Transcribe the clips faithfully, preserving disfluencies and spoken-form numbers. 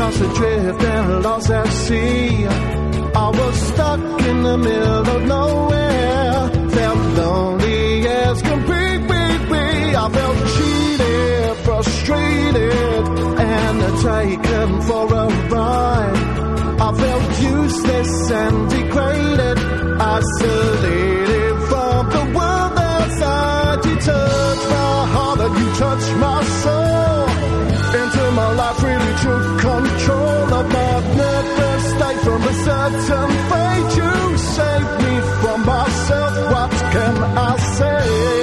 lost adrift and lost at sea. I was stuck in the middle of nowhere, felt lonely as can be. I felt cheated, frustrated, and taken for a ride. I felt useless and degraded, isolated from the world outside. You touched my heart and you touched my soul. Into my life really took control of my nervous state. From a certain fate you saved me from myself. What can I say?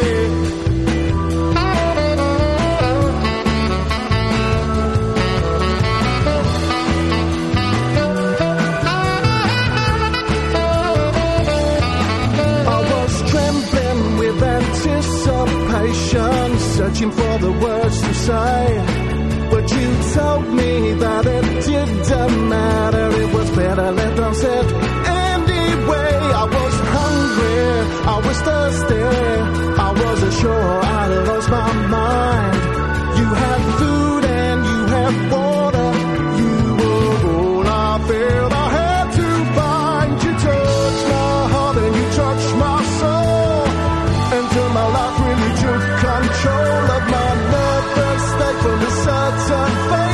Searching for the words to say, but you told me that it didn't matter. It was better left unsaid. Anyway, I was hungry, I was thirsty, I wasn't sure I lost my mind. You had food and you had water, you were all I felt I had to find. You touched my heart and you touched my soul, until my life really took control of my nervous state. From a certain fate